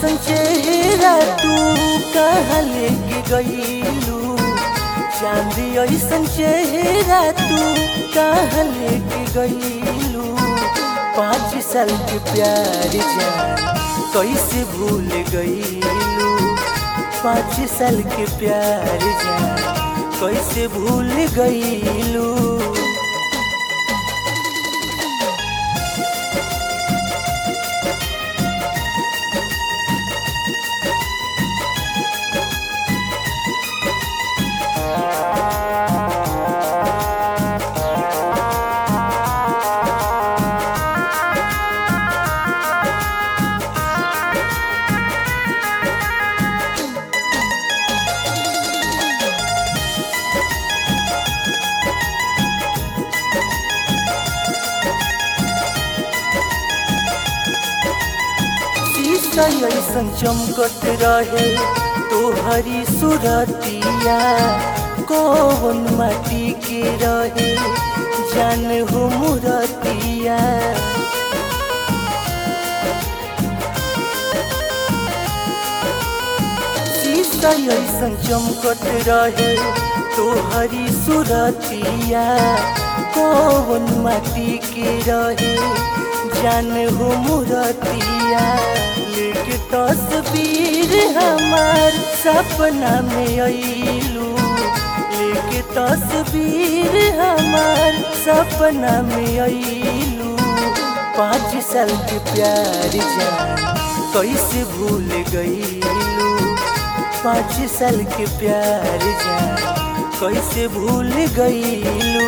ऐसन चेहरा तू कहाँ लेके गईलू, चांदी ऐसन चेहरा तू कहाँ लेके गईलू। 5 साल के प्यार जान कैसे भूल गईलू, 5 साल के प्यार जान कैसे भूल गईलू। ऐसन चमकत रहे तोहरी सुरतिया, कौन माटी के रहे जान हो मुरतिया। शीशा ऐसन चमकत रहे तोहरी सुरतिया, कौन माटी के रहे जान हो मुरतिया। लेके तस्वीर हमार सपना में अइलू, लेके तस्वीर हमार सपना में अइलू। 5 साल के प्यार जान कैसे भूल गईलू, 5 साल के प्यार जान कैसे भूल गईलू।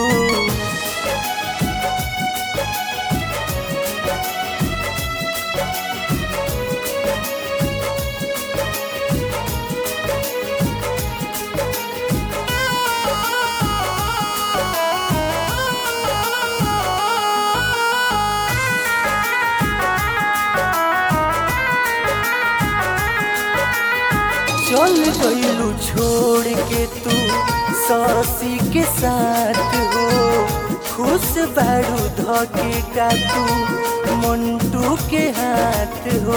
चल गईलू छोड़ के तू सासी के साथ हो, खुश बारू धके का तू मंटू के हाथ हो।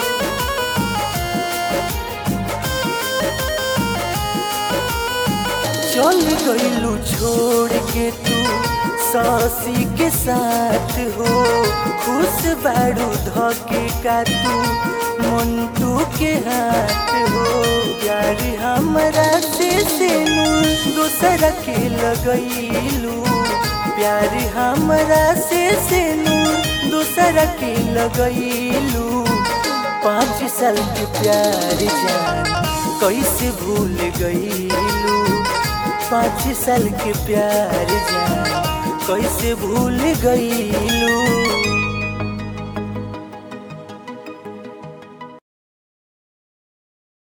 चल गईलू छोड़ के तू सासी के साथ हो, खुश बारू धके का तू मंटू के हाथ हो। प्यार हमरा से नूर दूसरा के लगईलू, प्यार हमरा से नूर दूसरा के लगईलू। 5 साल के प्यार जान कैसे भूल गईलू, 5 साल के प्यार जान कैसे भूल गईलू।